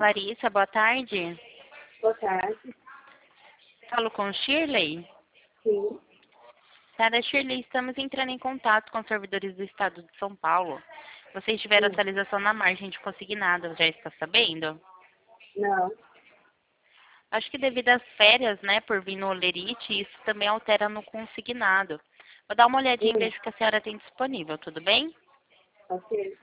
Larissa, boa tarde. Boa tarde. Falo com Shirley. Sim. Senhora Shirley, estamos entrando em contato com os servidores do estado de São Paulo. Vocês tiveram Sim. atualização na margem de consignado, já está sabendo? Não. Acho que devido às férias, né, por vir no Olerite, isso também altera no consignado. Vou dar uma olhadinha e vejo o que a senhora tem disponível, tudo bem? Ok.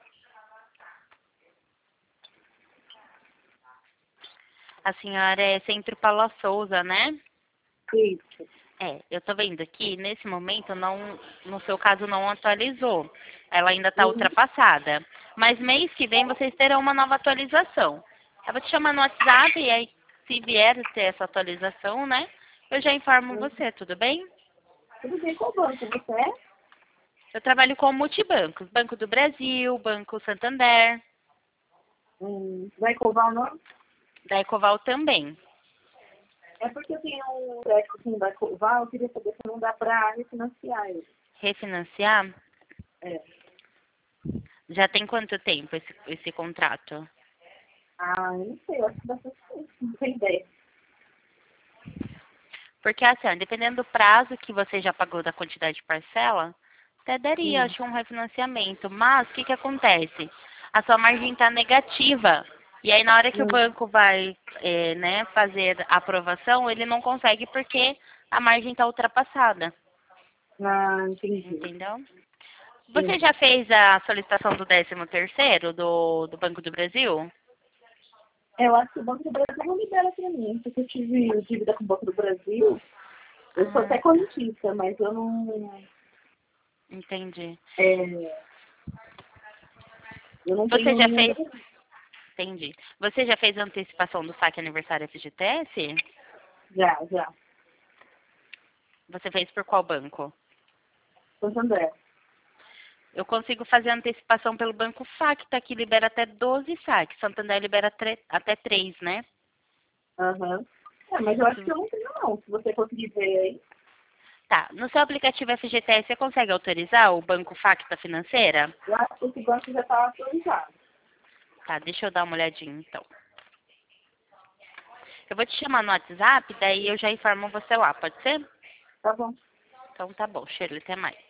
A senhora é Centro Paula Souza, né? Isso. Eu tô vendo aqui, nesse momento, não, no seu caso não atualizou. Ela ainda está ultrapassada. Mas mês que vem vocês terão uma nova atualização. Eu vou te chamar no WhatsApp e aí, se vier ter essa atualização, né? Eu já informo você, tudo bem? Tudo bem, qual banco você é? Eu trabalho com multibancos. Banco do Brasil, Banco Santander, Vai covar o nome? da Ecoval também. É porque eu tenho um crédito que não vai covar, eu queria saber se não dá para refinanciar ele. Refinanciar, É. já tem quanto tempo esse contrato? Ah, eu não sei, eu acho que bastante tempo, não tenho ideia. Porque assim, ó, dependendo do prazo que você já pagou da quantidade de parcela, até daria, Hum. acho, um refinanciamento. Mas o que que acontece? A sua margem está negativa. E aí na hora que o Hum. banco vai né, fazer a aprovação, ele não consegue porque a margem está ultrapassada. Ah, entendi. Entendeu? Você Sim. já fez a solicitação do 13º do Banco do Brasil? Eu acho que o Banco do Brasil não libera para mim, porque eu tive dívida com o Banco do Brasil. Eu sou Ah, até correntista, mas eu não. entendi. É, eu não Você tenho já nenhum. fez, entendi. Você já fez a antecipação do saque aniversário FGTS? Já, já. Você fez por qual banco? Santander. Eu consigo fazer a antecipação pelo Banco Facta, que libera até 12 saques. Santander libera até 3, né? Aham. É, mas eu acho que eu não tenho não. Se você conseguir ver aí. Tá. No seu aplicativo FGTS, você consegue autorizar o Banco Facta Financeira? Eu acho que esse banco já está atualizado. Tá, deixa eu dar uma olhadinha, então. Eu vou te chamar no WhatsApp, daí eu já informo você lá, pode ser? Tá bom. Então tá bom, Shirley, até mais.